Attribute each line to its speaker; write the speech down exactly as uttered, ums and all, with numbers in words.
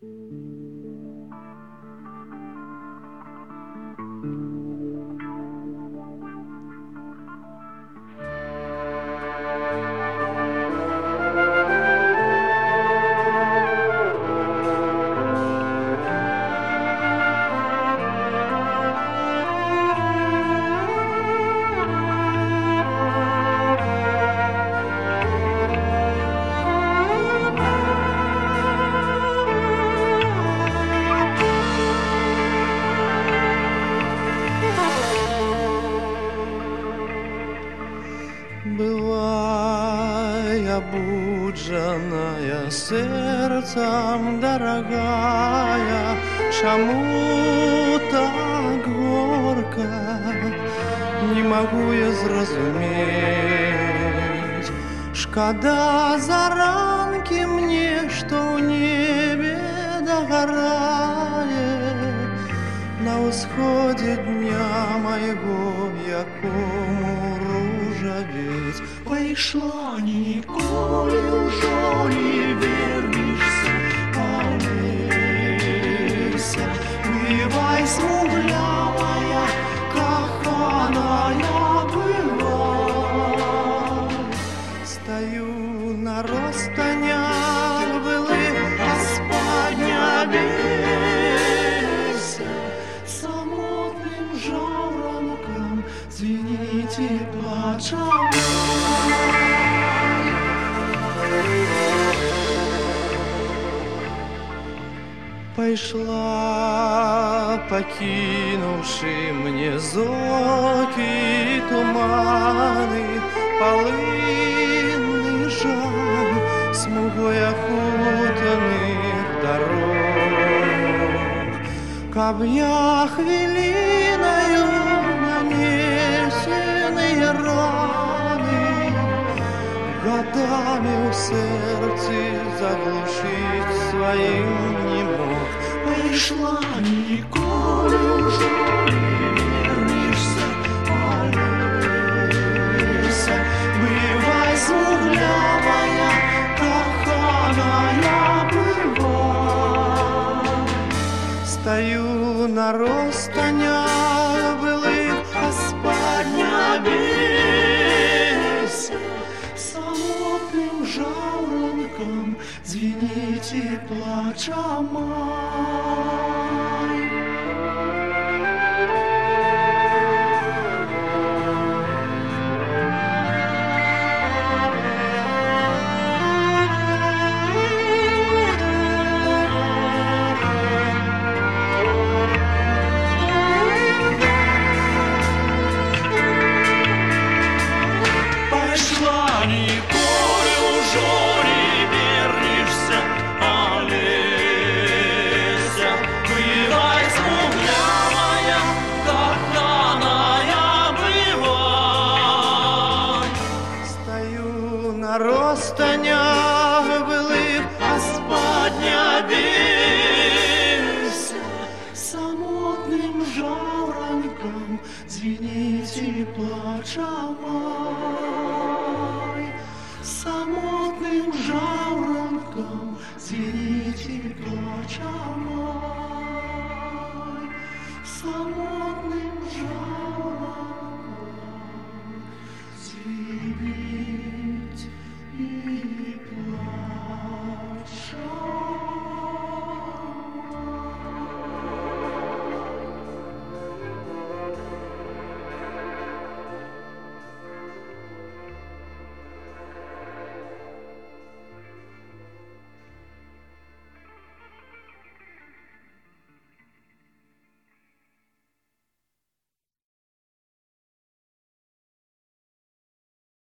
Speaker 1: Бывай, обудженная сердцем, дорогая, чему так горько, не могу я зразуметь. Шкода заранки мне, что в небе догорает на восходе дня моего, якому ружаветь.
Speaker 2: Пайшла, ніколи ўжо не вернешься, Олеся. Бывай, смуглявая, каханая, бывай.
Speaker 1: Стою на розстанях былых, а спать не обейся.
Speaker 2: Самотным жаворонком звените плача.
Speaker 1: Пайшла, покинувши мне зоки и туманы, полынный жаль смугой окутанных дорог. Каб я хвилиною нанесенные раны годами в сердце заглушить своим не мог.
Speaker 2: Пайшла, ніколи ўжо не вернешься, Олеся. Бывай, смуглявая, каханая, бывай.
Speaker 1: Стою на розстанях былых, а спать не обейся.
Speaker 2: Самотным жаворонком звените плача май. Пошла, ніколи ўжо не вернешься, Олеся. Бывай, смуглявая, каханая, бывай.
Speaker 1: Стою на розстанях былых,
Speaker 2: А спать не обейся. Самотным жаворонком звените плача май. Самотным жаворонком звените плача май. Самотным жаворонком